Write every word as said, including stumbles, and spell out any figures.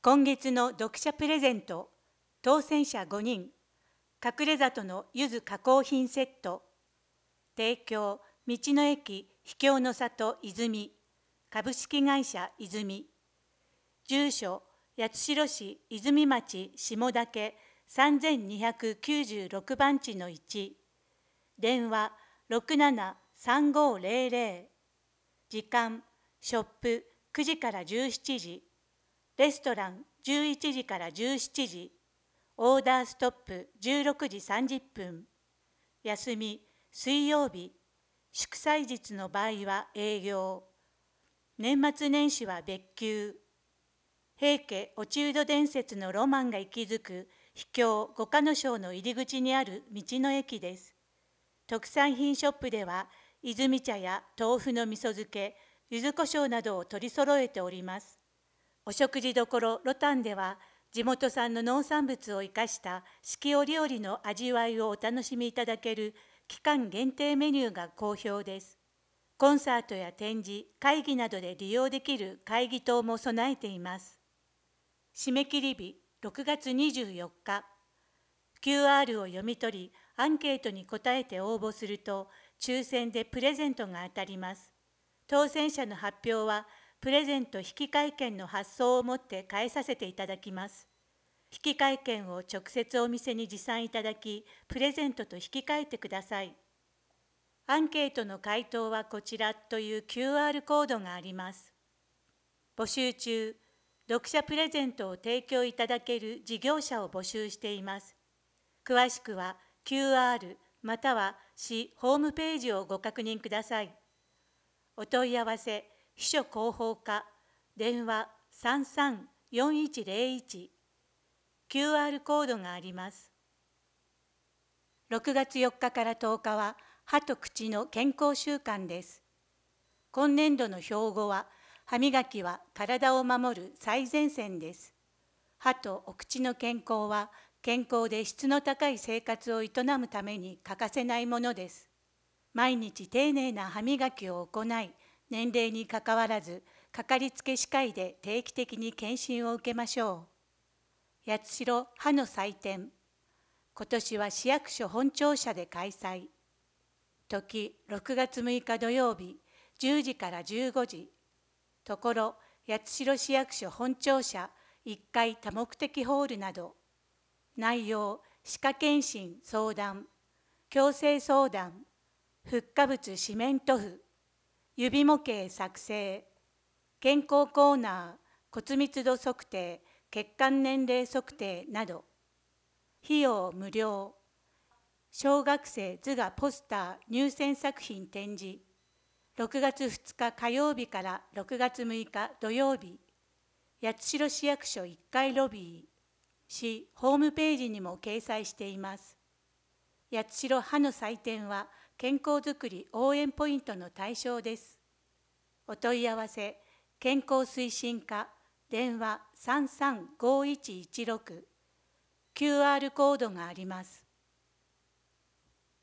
今月の読者プレゼント、当選者ごにん、隠れ里の柚子加工品セット、提供、道の駅秘境の里泉、株式会社泉、住所、八代市泉町下岳さんぜんにひゃくきゅうじゅうろくばんちのいち、電話ろくななさんごゼロゼロ、時間、ショップくじからじゅうしちじ、レストランじゅういちじからじゅうしちじ、オーダーストップじゅうろくじさんじゅっぷん、休み水曜日、祝祭日の場合は営業、年末年始は別給、平家落人伝説のロマンが息づく秘境五箇野省の入り口にある道の駅です。特産品ショップでは泉茶や豆腐の味噌漬け、柚子胡椒などを取り揃えております。お食事処ロタンでは地元産の農産物を生かした四季折々の味わいをお楽しみいただける期間限定メニューが好評です。コンサートや展示、会議などで利用できる会議棟も備えています。締め切り日ろくがつにじゅうよっか。キューアール を読み取り、アンケートに答えて応募すると、抽選でプレゼントが当たります。当選者の発表は、プレゼント引換券の発送をもって返させていただきます。引換券を直接お店に持参いただき、プレゼントと引き換えてください。アンケートの回答はこちらという キューアール コードがあります。募集中、読者プレゼントを提供いただける事業者を募集しています。詳しくは キューアール または市ホームページをご確認ください。お問い合わせ、秘書広報課、電話さんさんよんいちゼロいち、キューアール コードがあります。ろくがつよっかからとおかは、歯と口の健康週間です。今年度の標語は、歯磨きは体を守る最前線です。歯とお口の健康は、健康で質の高い生活を営むために欠かせないものです。毎日丁寧な歯磨きを行い、年齢にかかわらず、かかりつけ歯科医で定期的に検診を受けましょう。八代歯の祭典。今年は市役所本庁舎で開催。時、ろくがつむいか土曜日、じゅうじからじゅうごじ。ところ、八代市役所本庁舎いっかい多目的ホールなど。内容、歯科検診相談、矯正相談、フッ化物シメント符、指模型作成、健康コーナー、骨密度測定、血管年齢測定など。費用無料。小学生図画ポスター入選作品展示。ろくがつふつか火曜日からろくがつむいか土曜日。八代市役所いっかいロビー。市ホームページにも掲載しています。八代歯の祭典は健康づくり応援ポイントの対象です。お問い合わせ、健康推進課、電話さんさんごいちいちろく、キューアール コードがあります。